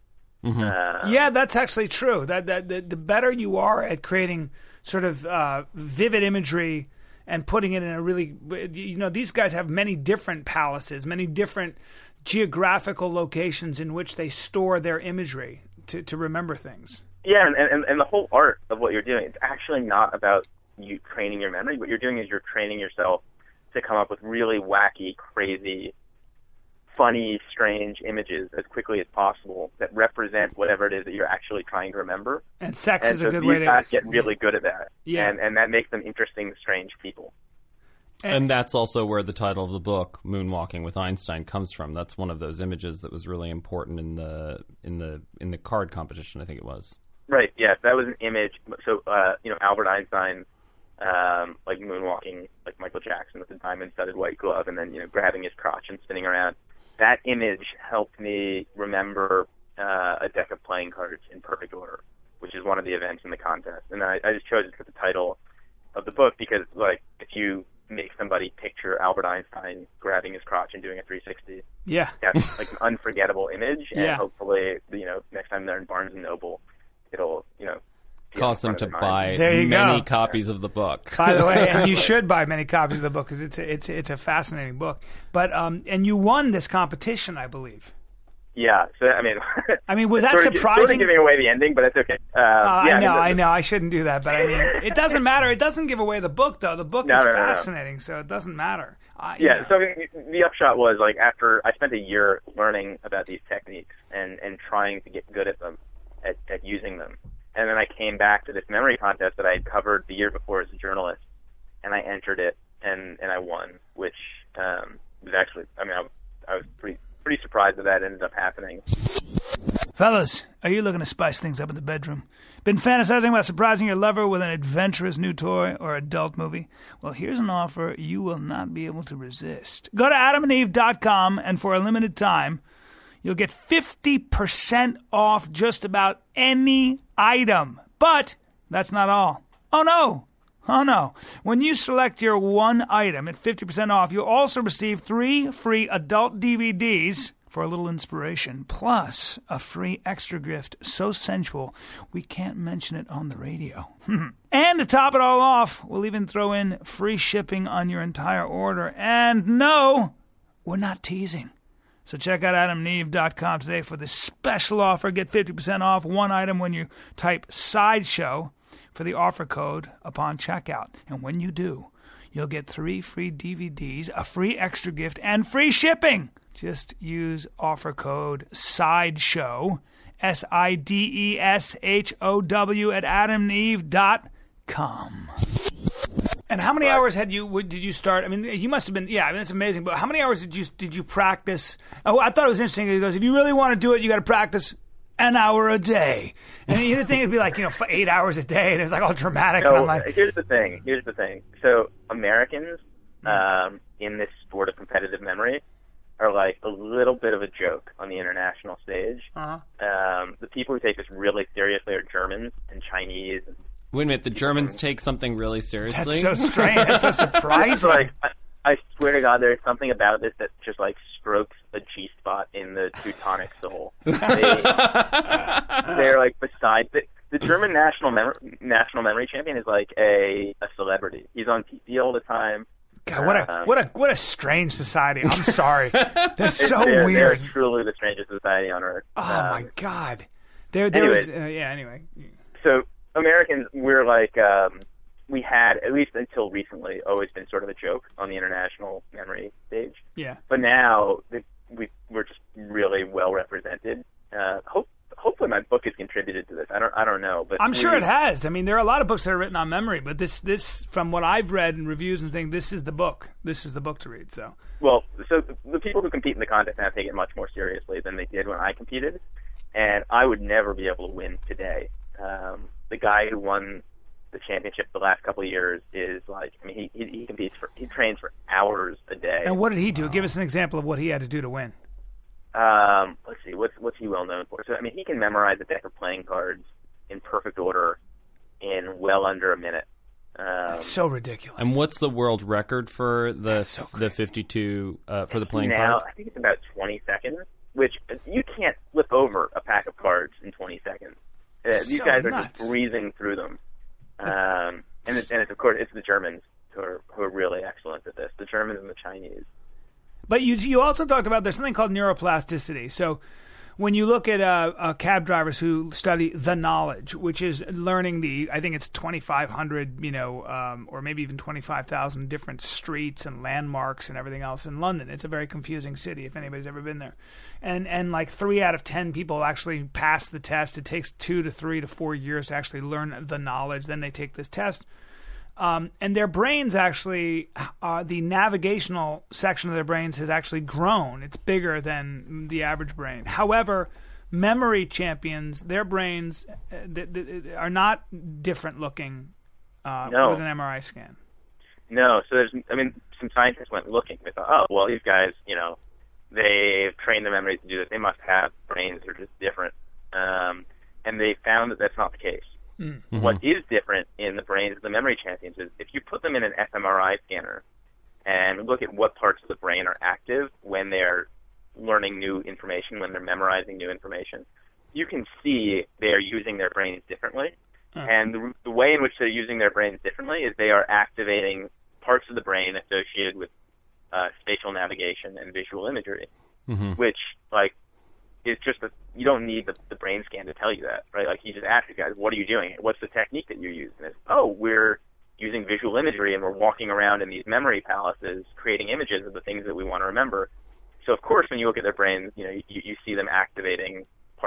Yeah, that's actually true. That the better you are at creating sort of vivid imagery and putting it in a really, these guys have many different palaces, many different geographical locations in which they store their imagery to remember things. Yeah, and the whole art of what you're doing, it's actually not about you training your memory. What you're doing is you're training yourself to come up with really wacky, crazy, funny, strange images as quickly as possible that represent whatever it is that you're actually trying to remember. And sex is a good way to... And so these guys get really good at that. Yeah. And that makes them interesting, strange people. And that's also where the title of the book, Moonwalking with Einstein, comes from. That's one of those images that was really important in the card competition, I think it was. Right, yes, that was an image. So, Albert Einstein, like moonwalking, like Michael Jackson with the diamond-studded white glove, and then, grabbing his crotch and spinning around. That image helped me remember a deck of playing cards in perfect order, which is one of the events in the contest. And I just chose it for the title of the book because, like, if you make somebody picture Albert Einstein grabbing his crotch and doing a 360, that's like an unforgettable image. And hopefully, next time they're in Barnes & Noble, it'll, cause them to buy many copies of the book. By the way, and you should buy many copies of the book because it's a fascinating book. But and you won this competition, I believe. Yeah. So was that surprising? Sort of giving away the ending, but it's okay. I know. I shouldn't do that, but it doesn't matter. It doesn't give away the book, though. The book is fascinating, so it doesn't matter. So the upshot was, like, after I spent a year learning about these techniques and trying to get good at them, at using them. And then I came back to this memory contest that I had covered the year before as a journalist, and I entered it, and I won, which was actually, I was pretty surprised that ended up happening. Fellas, are you looking to spice things up in the bedroom? Been fantasizing about surprising your lover with an adventurous new toy or adult movie? Well, here's an offer you will not be able to resist. Go to adamandeve.com, and for a limited time, you'll get 50% off just about any item. But that's not all. Oh, no. When you select your one item at 50% off, you'll also receive 3 free adult DVDs for a little inspiration, plus a free extra gift so sensual we can't mention it on the radio. And to top it all off, we'll even throw in free shipping on your entire order. And no, we're not teasing. So check out adamandeve.com today for this special offer. Get 50% off one item when you type Sideshow for the offer code upon checkout. And when you do, you'll get 3 free DVDs, a free extra gift, and free shipping. Just use offer code SIDESHOW, SIDESHOW at adamandeve.com. And how many hours did you start? I mean, you must have been, it's amazing. But how many hours did you practice? Oh, I thought it was interesting. He goes, if you really want to do it, you got to practice an hour a day. And you'd think it'd be like, 8 hours a day. And it was like all dramatic. No, and I'm like, here's the thing. So Americans in this sport of competitive memory are like a little bit of a joke on the international stage. The people who take this really seriously are Germans and Chinese and Wait a minute, the Germans take something really seriously? That's so strange. That's so surprising. It's like, I swear to God, there's something about this that just like strokes a G-spot in the Teutonic soul. They're like beside the German national memory champion is like a celebrity. He's on TV all the time. God, what a strange society. I'm sorry. They're so they're weird. They're truly the strangest society on earth. Oh my God. There anyways, was anyway. So Americans, we're like we had, at least until recently, always been sort of a joke on the international memory stage. Yeah. But now we're just really well represented. Hopefully my book has contributed to this. I don't know, but I'm sure it has. I mean, there are a lot of books that are written on memory, but this from what I've read in reviews and things, this is the book. This is the book to read. So the people who compete in the contest now take it much more seriously than they did when I competed, and I would never be able to win today. The guy who won the championship the last couple of years is like, I mean, he trains for hours a day. And what did he do? Give us an example of what he had to do to win. Let's see, what's he well known for? So, I mean, he can memorize a deck of playing cards in perfect order in well under a minute. That's so ridiculous. And what's the world record for the 52 for the playing card? I think it's about 20 seconds, which you can't flip over a pack of cards in 20 seconds. These guys are just breezing through them. And it's of course it's the Germans who are really excellent at this. The Germans and the Chinese. But you also talked about there's something called neuroplasticity. So when you look at cab drivers who study the knowledge, which is learning I think it's 2,500, or maybe even 25,000 different streets and landmarks and everything else in London. It's a very confusing city if anybody's ever been there. And like 3 out of 10 people actually pass the test. It takes 2 to 3 to 4 years to actually learn the knowledge. Then they take this test. And their brains actually, the navigational section of their brains has actually grown. It's bigger than the average brain. However, memory champions, their brains are not different looking with an MRI scan. No, so some scientists went looking. They thought, oh, well, these guys, they've trained their memories to do this. They must have brains that are just different. And they found that that's not the case. Mm-hmm. What is different in the brains of the memory champions is if you put them in an fMRI scanner and look at what parts of the brain are active when they're learning new information, when they're memorizing new information, you can see they're using their brains differently. And the way in which they're using their brains differently is they are activating parts of the brain associated with spatial navigation and visual imagery, which, is just you don't need the brain scan to tell you that, right? Like, you just ask you guys, what are you doing? What's the technique that you use? And it's, we're using visual imagery and we're walking around in these memory palaces creating images of the things that we want to remember. So, of course, when you look at their brains, you see them activating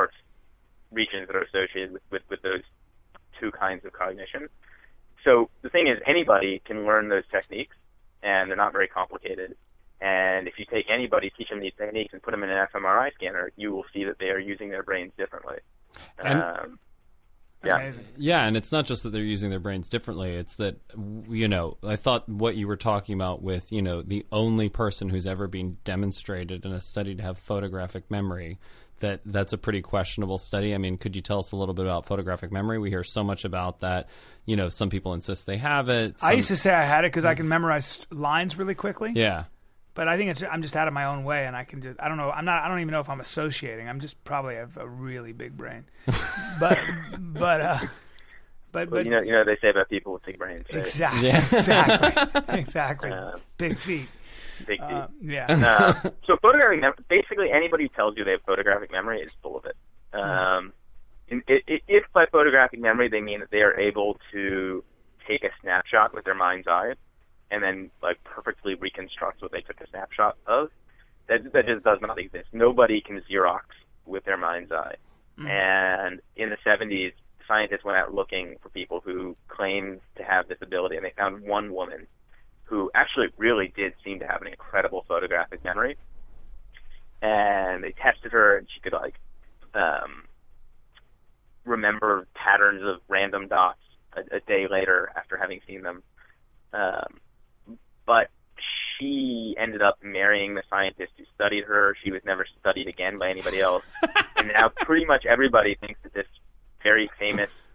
regions that are associated with those two kinds of cognition. So the thing is, anybody can learn those techniques, and they're not very complicated. And if you take anybody, teach them these techniques, and put them in an fMRI scanner, you will see that they are using their brains differently. Yeah, and it's not just that they're using their brains differently. It's that, I thought what you were talking about with, the only person who's ever been demonstrated in a study to have photographic memory, that's a pretty questionable study. I mean, could you tell us a little bit about photographic memory? We hear so much about that. Some people insist they have it. I used to say I had it because I can memorize lines really quickly. Yeah. But I think I'm just out of my own way, and I can just, I don't know, I don't even know if I'm associating. I'm just probably have a really big brain. But they say about people with big brains. Right? Exactly. Yeah. Exactly. Big feet. Big feet. Yeah. So photographic memory, basically anybody who tells you they have photographic memory is full of it. If by photographic memory they mean that they are able to take a snapshot with their mind's eye, and then perfectly reconstruct what they took a snapshot of, that just does not exist. Nobody can Xerox with their mind's eye. And in the 70s, scientists went out looking for people who claimed to have this ability, and they found one woman who actually really did seem to have an incredible photographic memory. And they tested her, and she could remember patterns of random dots a day later after having seen them. But she ended up marrying the scientist who studied her. She was never studied again by anybody else. And now pretty much everybody thinks that this very famous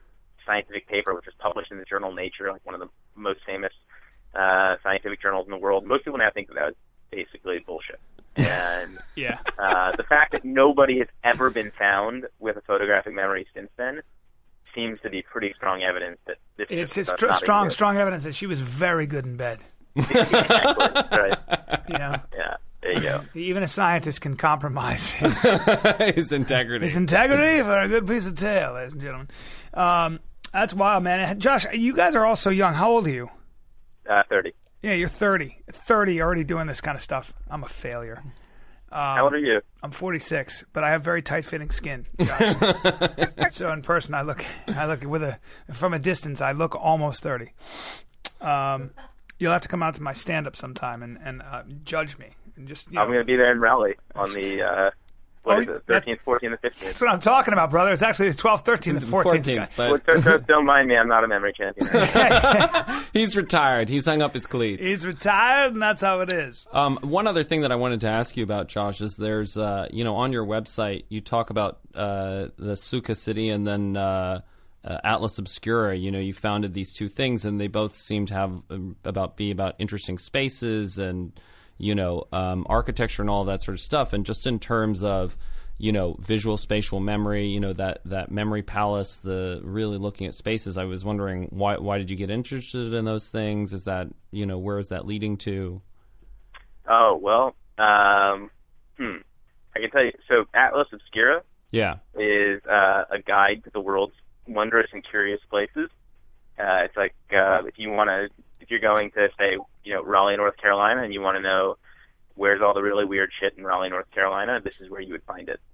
scientific paper, which was published in the journal Nature, like one of the most famous scientific journals in the world. Most people now think that was basically bullshit. And Yeah. the fact that nobody has ever been found with a photographic memory since then seems to be pretty strong evidence that this It's stuff not strong exist. evidence that she was very good in bed. Exactly. Right. You know, Yeah. There you go. even a scientist can compromise his His integrity. His integrity for a good piece of tail, ladies and gentlemen. That's wild, man. Josh, you guys are all so young. How old are you? 30. Yeah, you're 30. 30, already doing this kind of stuff. I'm a failure. How old are you? I'm 46, but I have very tight-fitting skin. Josh. So in person, I look from a distance, I look almost 30. You'll have to come out to my stand-up sometime and judge me. And just, I'm going to be there in Raleigh on the, what is it, that- 13th, 14th, and 15th. That's what I'm talking about, brother. It's actually the 12th, 13th, and 14th. but Well, don't mind me, I'm not a memory champion. he's retired. He's hung up his cleats. He's retired, and that's how it is. One other thing that I wanted to ask you about, Josh, is there's, on your website, you talk about the Sukha City and then Atlas Obscura. You founded these two things, and they both seem to have be about interesting spaces and, architecture and all that sort of stuff. And just in terms of, visual spatial memory, that memory palace, the really looking at spaces, I was wondering why did you get interested in those things? Is that, where is that leading to? Oh, well, I can tell you. So Atlas Obscura is a guide to the world's wondrous and curious places. It's like if you're going to, say, Raleigh, North Carolina, and you want to know where's all the really weird shit in Raleigh, North Carolina, this is where you would find it.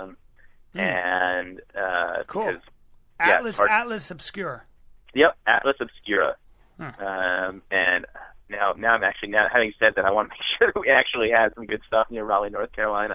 Cool. Because, Atlas Obscura. Yep, Atlas Obscura. And now having said that, I want to make sure that we actually have some good stuff near Raleigh, North Carolina.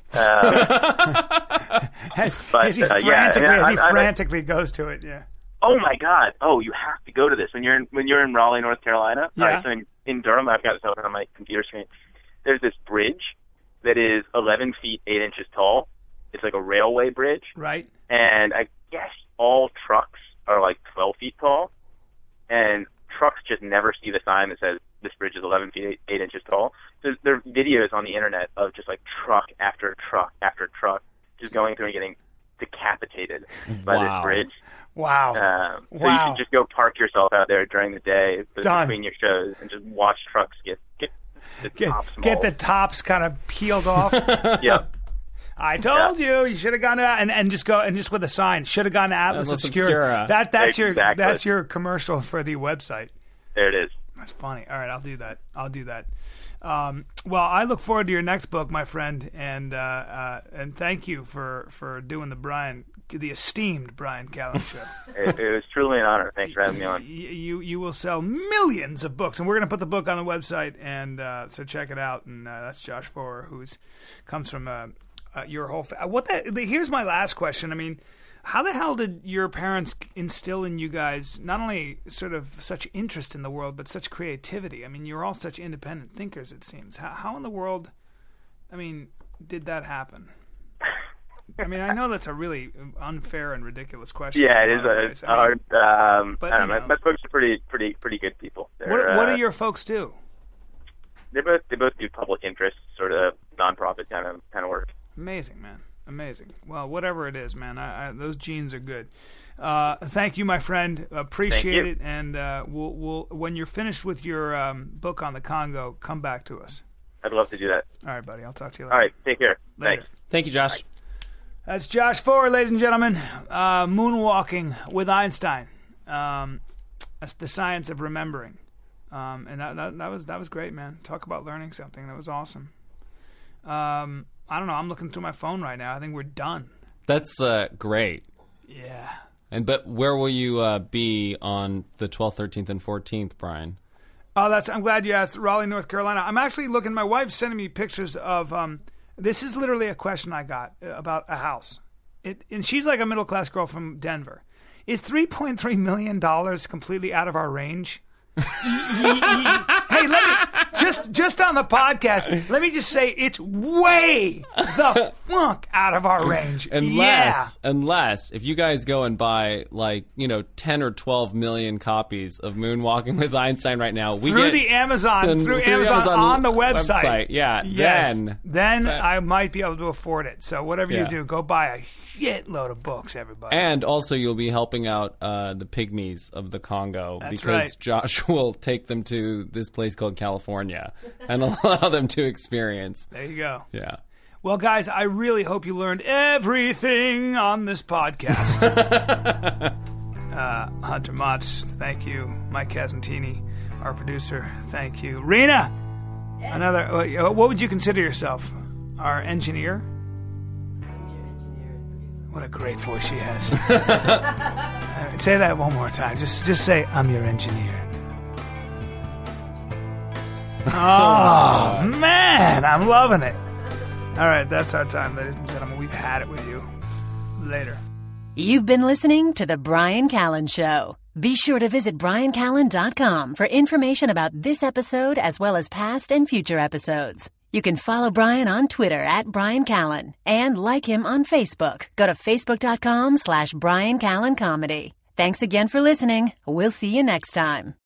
As he frantically goes to it, yeah. Oh my God! Oh, you have to go to this when you're in Raleigh, North Carolina. Yeah. All right, so in Durham, I've got this open on my computer screen. There's this bridge that is 11 feet 8 inches tall. It's like a railway bridge, Right. and I guess all trucks are like 12 feet tall, and trucks just never see the sign that says this bridge is 11 feet 8 inches tall. So there are videos on the internet of just like truck after truck after truck just going through and getting decapitated by this bridge. Wow. So you should just go park yourself out there during the day Done. between your shows and just watch trucks get the tops mauled. Get the tops kind of peeled off. Yep. I told you should have gone to and just with a sign. Should have gone to Atlas Obscura. Exactly. That's your commercial for the website. There it is. That's funny. All right, I'll do that. Well, I look forward to your next book, my friend, and thank you for doing the esteemed Bryan Callen show. It was truly an honor. Thanks for having me on. You will sell millions of books, and we're going to put the book on the website, and so check it out. And that's Josh Foer, comes from your whole. Here's my last question. I mean, how the hell did your parents instill in you guys not only sort of such interest in the world, but such creativity? I mean, you're all such independent thinkers, it seems. How in the world, did that happen? I mean, I know that's a really unfair and ridiculous question. Yeah, it is. It's hard. but, I don't know. My folks are pretty good people. What do your folks do? They both do public interest, sort of nonprofit kind of work. Amazing, man. Amazing. Well, whatever it is, man, those genes are good. Thank you, my friend. Appreciate it. And we'll when you're finished with your book on the Congo, come back to us. I'd love to do that. All right, buddy. I'll talk to you later. All right. Take care. Later. Thanks. Thank you, Josh. Bye. That's Josh Foer, ladies and gentlemen. Moonwalking with Einstein. That's the science of remembering. And that was great, man. Talk about learning something. That was awesome. I don't know. I'm looking through my phone right now. I think we're done. That's great. Yeah. But where will you be on the 12th, 13th, and 14th, Bryan? Oh, I'm glad you asked. Raleigh, North Carolina. I'm actually looking. My wife's sending me pictures of. This is literally a question I got about a house. And she's like a middle class girl from Denver. Is $3.3 million completely out of our range? Hey, just on the podcast, let me just say it's way the fuck out of our range. Unless if you guys go and buy 10 or 12 million copies of Moonwalking with Einstein right now, through Amazon on the website. Yeah, yes. Then I might be able to afford it. So whatever you do, go buy a shitload of books, everybody. And also you'll be helping out the pygmies of the Congo. That's because right. Josh will take them to this place called California and allow them to experience. There you go. Yeah. Well, guys, I really hope you learned everything on this podcast. Hunter Motz, thank you. Mike Casantini, our producer, thank you. Rena, what would you consider yourself? Our engineer? What a great voice she has. Say that one more time. Just say, I'm your engineer. Oh, man, I'm loving it. All right, that's our time, ladies and gentlemen. We've had it with you. Later. You've been listening to The Bryan Callen Show. Be sure to visit BryanCallen.com for information about this episode as well as past and future episodes. You can follow Bryan on Twitter @Bryan Callen and like him on Facebook. Go to Facebook.com/Bryan Callen Comedy. Thanks again for listening. We'll see you next time.